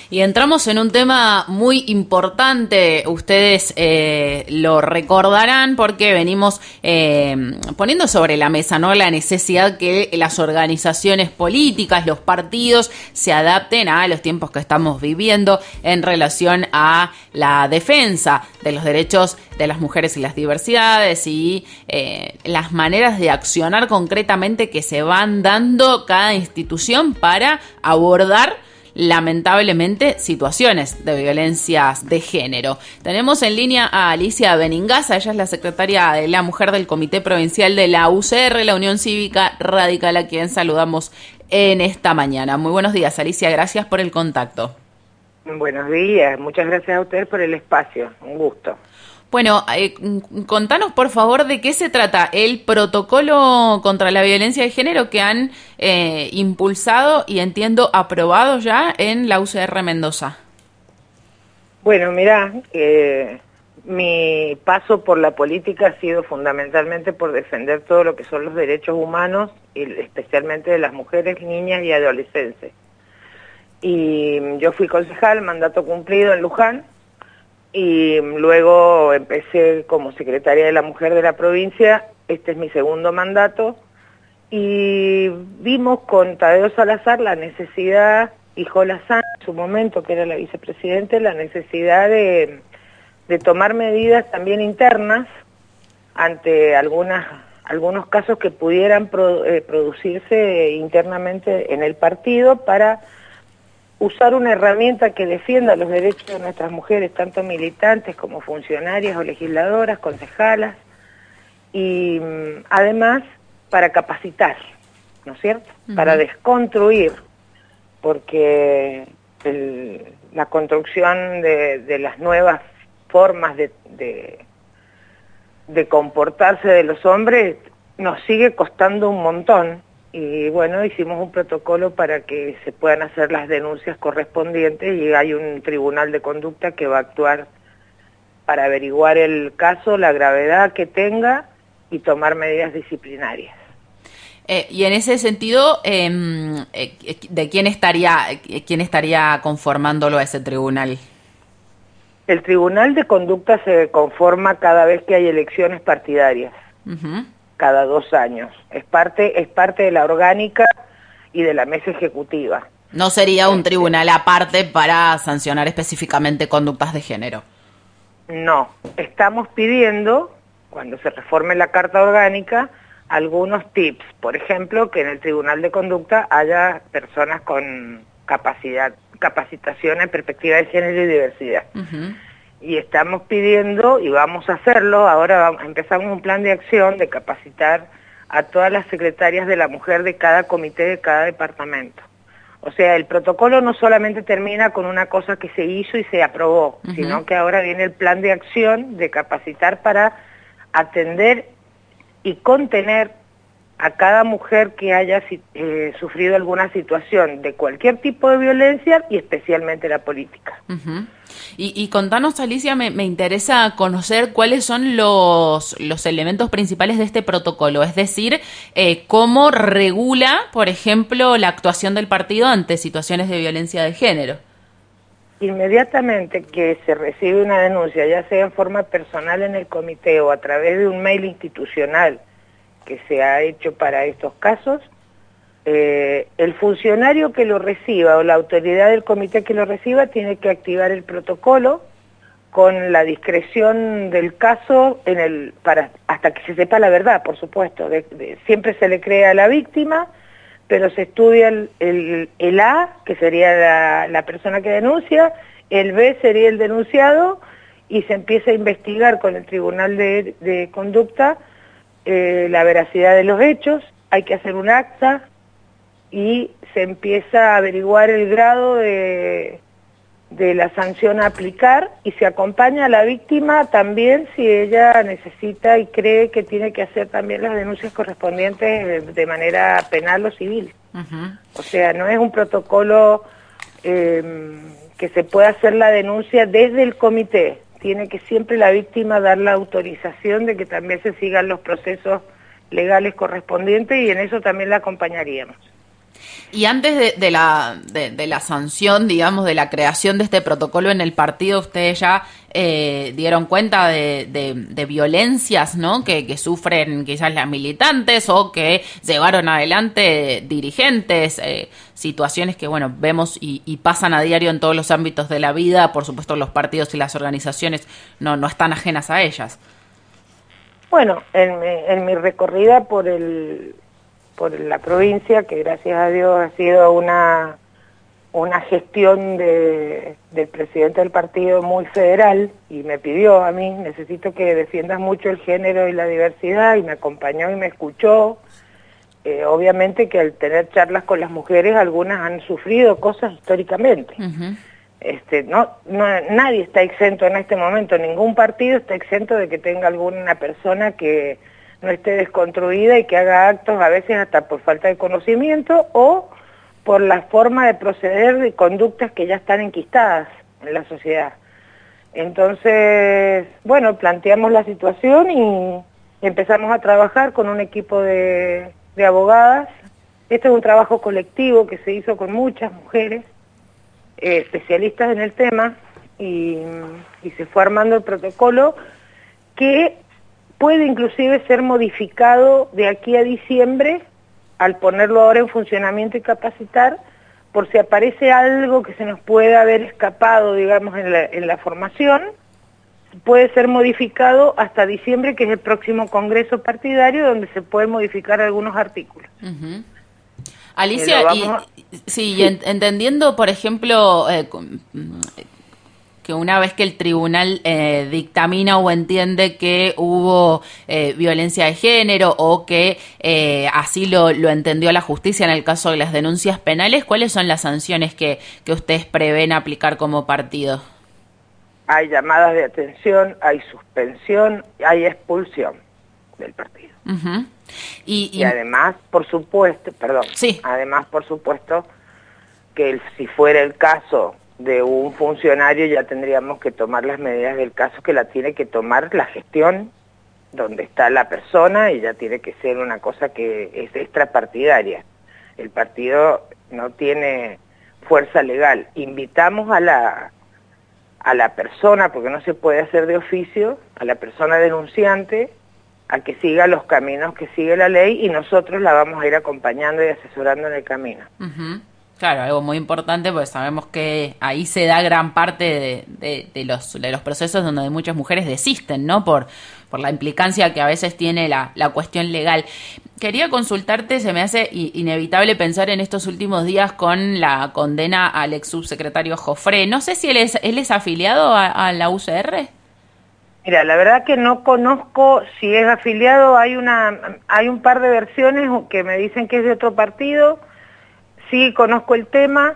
Y entramos en un tema muy importante, ustedes lo recordarán porque venimos poniendo sobre la mesa, ¿no?, la necesidad que las organizaciones políticas, los partidos, se adapten a los tiempos que estamos viviendo en relación a la defensa de los derechos de las mujeres y las diversidades y las maneras de accionar concretamente que se van dando cada institución para abordar lamentablemente situaciones de violencias de género. Tenemos en línea a Alicia Beningaza, ella es la secretaria de la Mujer del Comité Provincial de la UCR, la Unión Cívica Radical, a quien saludamos en esta mañana. Muy buenos días, Alicia, gracias por el contacto. Buenos días, muchas gracias a ustedes por el espacio, un gusto. Bueno, contanos por favor de qué se trata el protocolo contra la violencia de género que han impulsado y entiendo aprobado ya en la UCR Mendoza. Bueno, mirá, mi paso por la política ha sido fundamentalmente por defender todo lo que son los derechos humanos, y especialmente de las mujeres, niñas y adolescentes. Y yo fui concejal, mandato cumplido en Luján, y luego empecé como secretaria de la Mujer de la provincia. Este es mi segundo mandato, y vimos con Tadeo Salazar la necesidad, y Jola Sanz en su momento, que era la vicepresidente, la necesidad de tomar medidas también internas ante algunos casos que pudieran producirse internamente en el partido, para usar una herramienta que defienda los derechos de nuestras mujeres, tanto militantes como funcionarias o legisladoras, concejalas, y además para capacitar, ¿no es cierto? Para desconstruir, porque la construcción de las nuevas formas de comportarse de los hombres nos sigue costando un montón. Y bueno, hicimos un protocolo para que se puedan hacer las denuncias correspondientes, y hay un tribunal de conducta que va a actuar para averiguar el caso, la gravedad que tenga y tomar medidas disciplinarias. Y en ese sentido, ¿de quién estaría conformándolo a ese tribunal? El tribunal de conducta se conforma cada vez que hay elecciones partidarias. Cada 2 años. Es parte de la orgánica y de la mesa ejecutiva. No sería un tribunal aparte para sancionar específicamente conductas de género. No, estamos pidiendo, cuando se reforme la Carta Orgánica, algunos tips. Por ejemplo, que en el tribunal de conducta haya personas con capacitación en perspectiva de género y diversidad. Y estamos pidiendo, y vamos a hacerlo, ahora empezamos un plan de acción de capacitar a todas las secretarias de la mujer de cada comité, de cada departamento. O sea, el protocolo no solamente termina con una cosa que se hizo y se aprobó, sino que ahora viene el plan de acción de capacitar para atender y contener a cada mujer que haya sufrido alguna situación de cualquier tipo de violencia, y especialmente la política. Y contanos, Alicia, me interesa conocer cuáles son los elementos principales de este protocolo, es decir, cómo regula, por ejemplo, la actuación del partido ante situaciones de violencia de género. Inmediatamente que se recibe una denuncia, ya sea en forma personal en el comité o a través de un mail institucional que se ha hecho para estos casos, el funcionario que lo reciba o la autoridad del comité que lo reciba tiene que activar el protocolo con la discreción del caso hasta que se sepa la verdad, por supuesto. Siempre se le cree a la víctima, pero se estudia el A, que sería la persona que denuncia, el B sería el denunciado, y se empieza a investigar con el tribunal de conducta la veracidad de los hechos. Hay que hacer un acta y se empieza a averiguar el grado de la sanción a aplicar, y se acompaña a la víctima también si ella necesita y cree que tiene que hacer también las denuncias correspondientes de manera penal o civil. O sea, no es un protocolo que se pueda hacer la denuncia desde el comité. Tiene que siempre la víctima dar la autorización de que también se sigan los procesos legales correspondientes, y en eso también la acompañaríamos. Y antes de la sanción, digamos, de la creación de este protocolo en el partido, ustedes ya dieron cuenta de violencias, ¿no? Que sufren quizás las militantes o que llevaron adelante dirigentes, situaciones que, bueno, vemos y pasan a diario en todos los ámbitos de la vida. Por supuesto, los partidos y las organizaciones no están ajenas a ellas. Bueno, en mi recorrida por la provincia, que gracias a Dios ha sido una gestión del presidente del partido muy federal, y me pidió a mí, necesito que defiendas mucho el género y la diversidad, y me acompañó y me escuchó. Obviamente que al tener charlas con las mujeres, algunas han sufrido cosas históricamente. Uh-huh. Nadie está exento en este momento, ningún partido está exento de que tenga alguna persona que no esté desconstruida y que haga actos a veces hasta por falta de conocimiento o por la forma de proceder de conductas que ya están enquistadas en la sociedad. Entonces, bueno, planteamos la situación y empezamos a trabajar con un equipo de abogadas. Este es un trabajo colectivo que se hizo con muchas mujeres especialistas en el tema y se fue armando el protocolo que puede inclusive ser modificado de aquí a diciembre al ponerlo ahora en funcionamiento y capacitar por si aparece algo que se nos pueda haber escapado, digamos, en la formación, puede ser modificado hasta diciembre, que es el próximo congreso partidario, donde se pueden modificar algunos artículos. Uh-huh. Alicia, entendiendo, por ejemplo, que una vez que el tribunal dictamina o entiende que hubo violencia de género o que así lo entendió la justicia en el caso de las denuncias penales, ¿cuáles son las sanciones que ustedes prevén aplicar como partido? Hay llamadas de atención, hay suspensión, hay expulsión del partido. Uh-huh. Y además, por supuesto, además, por supuesto, que si fuera el caso de un funcionario ya tendríamos que tomar las medidas del caso que la tiene que tomar la gestión donde está la persona, y ya tiene que ser una cosa que es extrapartidaria. El partido no tiene fuerza legal. Invitamos a la persona, porque no se puede hacer de oficio, a la persona denunciante, a que siga los caminos que sigue la ley, y nosotros la vamos a ir acompañando y asesorando en el camino. Uh-huh. Claro, algo muy importante, porque sabemos que ahí se da gran parte de los procesos donde muchas mujeres desisten, ¿no? Por la implicancia que a veces tiene la cuestión legal. Quería consultarte, se me hace inevitable pensar en estos últimos días con la condena al ex subsecretario Jofré. No sé si él es afiliado a la UCR. Mira, la verdad que no conozco si es afiliado. Hay un par de versiones que me dicen que es de otro partido. Sí conozco el tema,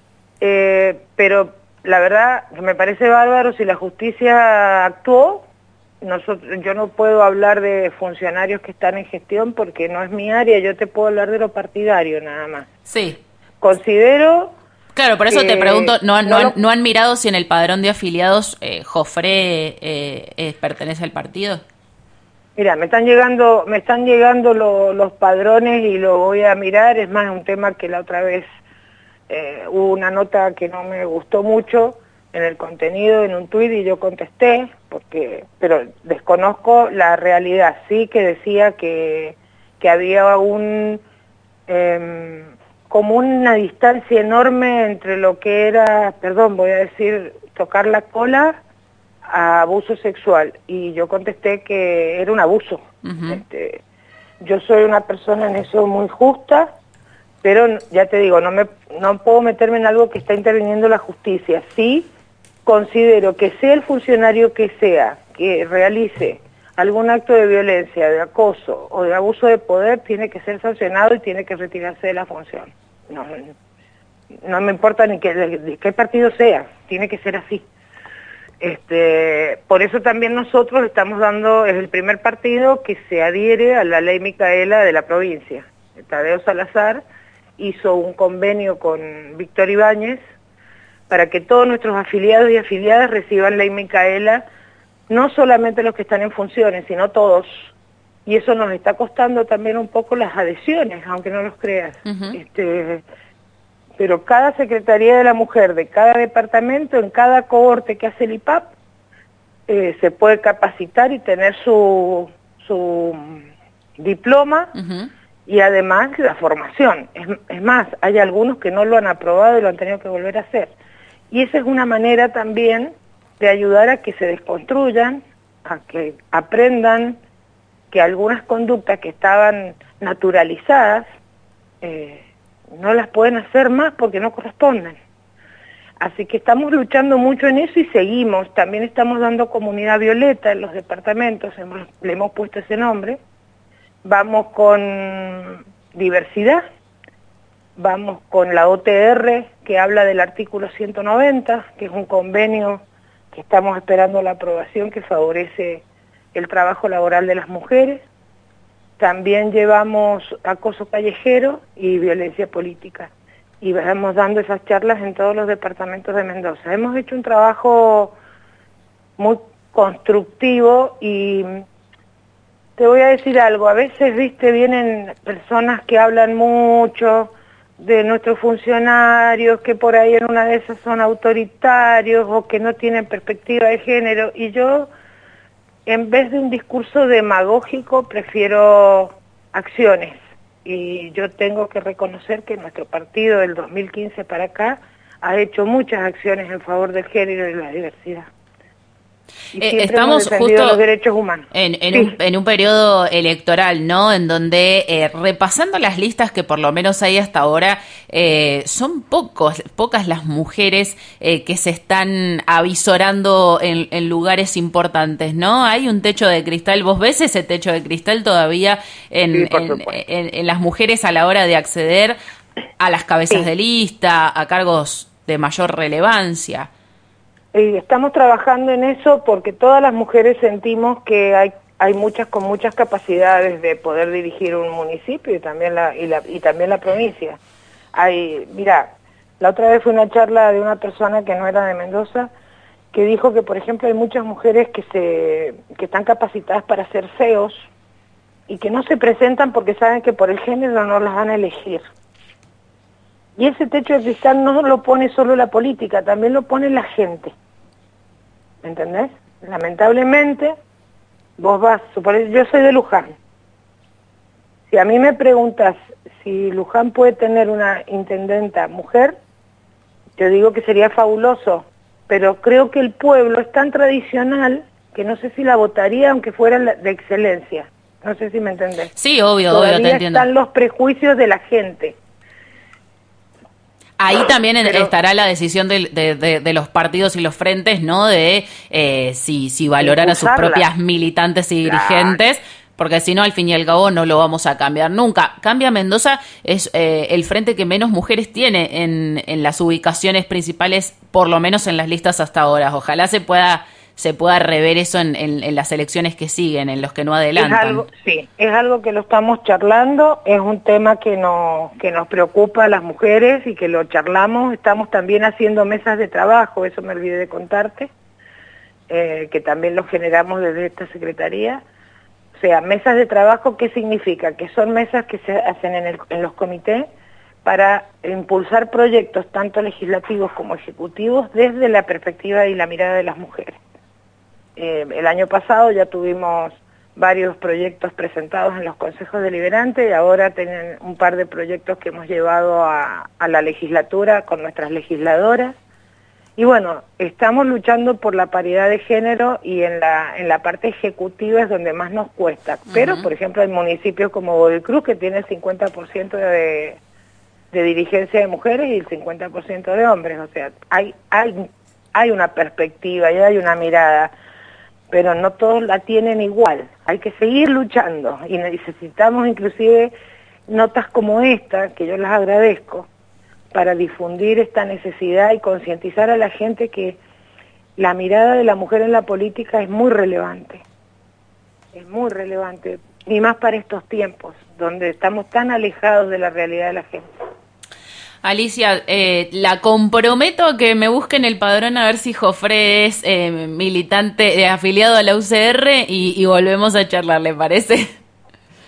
pero la verdad me parece bárbaro si la justicia actuó. Yo no puedo hablar de funcionarios que están en gestión porque no es mi área, yo te puedo hablar de lo partidario nada más. Sí. Considero... Claro, por eso te pregunto, ¿no han mirado si en el padrón de afiliados Jofré pertenece al partido? Mira, me están llegando los padrones y lo voy a mirar. Es más, un tema que la otra vez hubo una nota que no me gustó mucho en el contenido, en un tuit, y yo contesté, pero desconozco la realidad. Sí que decía que había como una distancia enorme entre lo que era, voy a decir, tocar la cola a abuso sexual, y yo contesté que era un abuso. Uh-huh. Yo soy una persona en eso muy justa, pero ya te digo, no puedo meterme en algo que está interviniendo la justicia. Sí considero que sea el funcionario que sea, que realice algún acto de violencia, de acoso o de abuso de poder, tiene que ser sancionado y tiene que retirarse de la función. No me importa ni de qué partido sea, tiene que ser así. Por eso también nosotros es el primer partido que se adhiere a la ley Micaela de la provincia. Tadeo Salazar hizo un convenio con Víctor Ibáñez para que todos nuestros afiliados y afiliadas reciban ley Micaela, no solamente los que están en funciones, sino todos. y eso nos está costando también un poco las adhesiones, aunque no los creas. Pero cada Secretaría de la Mujer de cada departamento, en cada cohorte que hace el IPAP, se puede capacitar y tener su diploma y además la formación. Es más, hay algunos que no lo han aprobado y lo han tenido que volver a hacer. Y esa es una manera también de ayudar a que se desconstruyan, a que aprendan que algunas conductas que estaban naturalizadas no las pueden hacer más porque no corresponden. Así que estamos luchando mucho en eso y seguimos. También estamos dando comunidad violeta en los departamentos, le hemos puesto ese nombre. Vamos con diversidad, vamos con la OTR que habla del artículo 190, que es un convenio que estamos esperando la aprobación que favorece el trabajo laboral de las mujeres. También llevamos acoso callejero y violencia política. Y vamos dando esas charlas en todos los departamentos de Mendoza. Hemos hecho un trabajo muy constructivo y te voy a decir algo. A veces, viste, vienen personas que hablan mucho de nuestros funcionarios, que por ahí en una de esas son autoritarios o que no tienen perspectiva de género. Y yo, en vez de un discurso demagógico, prefiero acciones. Y yo tengo que reconocer que nuestro partido del 2015 para acá ha hecho muchas acciones en favor del género y la diversidad. Y estamos justo los derechos humanos. En un periodo electoral, ¿no? En donde, repasando las listas que por lo menos hay hasta ahora, son pocas las mujeres que se están avisorando en lugares importantes, ¿no? Hay un techo de cristal. ¿Vos ves ese techo de cristal todavía en las mujeres a la hora de acceder a las cabezas de lista, a cargos de mayor relevancia? Estamos trabajando en eso porque todas las mujeres sentimos que hay muchas con muchas capacidades de poder dirigir un municipio y también la provincia. Mira, la otra vez fue una charla de una persona que no era de Mendoza que dijo que, por ejemplo, hay muchas mujeres que están capacitadas para ser CEOs y que no se presentan porque saben que por el género no las van a elegir. Y ese techo de cristal no lo pone solo la política, también lo pone la gente. ¿Me entendés? Lamentablemente, vos vas, yo soy de Luján. Si a mí me preguntas si Luján puede tener una intendenta mujer, yo digo que sería fabuloso, pero creo que el pueblo es tan tradicional que no sé si la votaría aunque fuera de excelencia. No sé si me entendés. Sí, obvio, te entiendo. Están los prejuicios de la gente. Ahí también estará la decisión de los partidos y los frentes, ¿no? De si valorar a sus propias militantes y dirigentes, porque si no, al fin y al cabo, no lo vamos a cambiar nunca. Cambia Mendoza es el frente que menos mujeres tiene en las ubicaciones principales, por lo menos en las listas hasta ahora. Ojalá se pueda rever eso en las elecciones que siguen, en los que no adelantan. Es algo que lo estamos charlando, es un tema que nos preocupa a las mujeres y que lo charlamos. Estamos también haciendo mesas de trabajo, eso me olvidé de contarte, que también lo generamos desde esta secretaría. O sea, mesas de trabajo, ¿qué significa? Que son mesas que se hacen en los comités para impulsar proyectos tanto legislativos como ejecutivos desde la perspectiva y la mirada de las mujeres. El año pasado ya tuvimos varios proyectos presentados en los consejos deliberantes y ahora tienen un par de proyectos que hemos llevado a la legislatura con nuestras legisladoras. Y bueno, estamos luchando por la paridad de género y en la parte ejecutiva es donde más nos cuesta. Pero, por ejemplo, hay municipios como Godoy Cruz que tiene el 50% de dirigencia de mujeres y el 50% de hombres. O sea, hay una perspectiva y hay una mirada, pero no todos la tienen igual. Hay que seguir luchando y necesitamos inclusive notas como esta, que yo las agradezco, para difundir esta necesidad y concientizar a la gente que la mirada de la mujer en la política es muy relevante, y más para estos tiempos, donde estamos tan alejados de la realidad de la gente. Alicia, la comprometo a que me busquen el padrón a ver si Jofre es militante, afiliado a la UCR y volvemos a charlar, ¿le parece?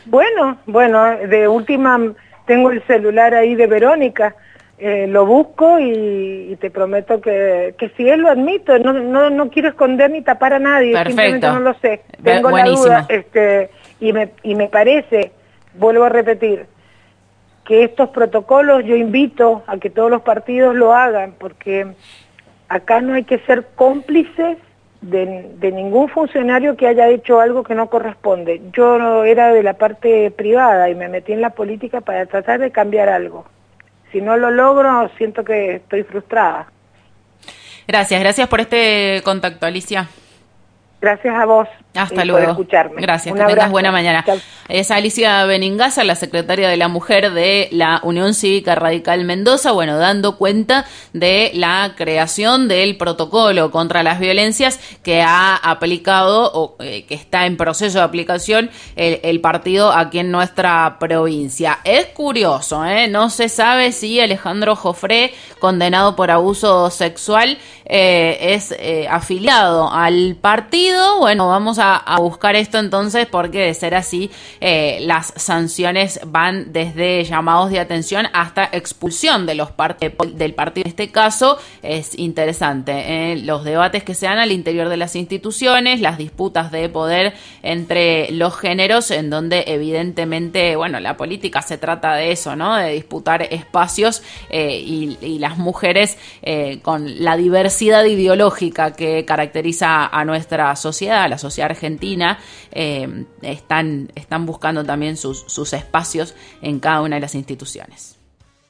Bueno, de última tengo el celular ahí de Verónica, lo busco y te prometo que si él lo admito, no quiero esconder ni tapar a nadie, Perfecto. Simplemente no lo sé, tengo Buenísimo. la duda, y me parece, vuelvo a repetir, que estos protocolos yo invito a que todos los partidos lo hagan, porque acá no hay que ser cómplices de ningún funcionario que haya hecho algo que no corresponde. Yo no era de la parte privada y me metí en la política para tratar de cambiar algo. Si no lo logro, siento que estoy frustrada. Gracias por este contacto, Alicia. Gracias a vos. Hasta luego. Por escucharme. Gracias, Un que abrazo. tengas buena mañana. Chau. Es Alicia Beningaza, la secretaria de la Mujer de la Unión Cívica Radical Mendoza, bueno, dando cuenta de la creación del protocolo contra las violencias que ha aplicado o que está en proceso de aplicación el partido aquí en nuestra provincia. Es curioso, no se sabe si Alejandro Jofré, condenado por abuso sexual, es afiliado al partido. Bueno, vamos a buscar esto entonces, porque de ser así, las sanciones van desde llamados de atención hasta expulsión de del partido. En este caso es interesante los debates que se dan al interior de las instituciones, las disputas de poder entre los géneros, en donde evidentemente, bueno, la política se trata de eso, ¿no? De disputar espacios y las mujeres con la diversidad ideológica que caracteriza a nuestra sociedad, a la sociedad argentina, están buscando también sus espacios en cada una de las instituciones.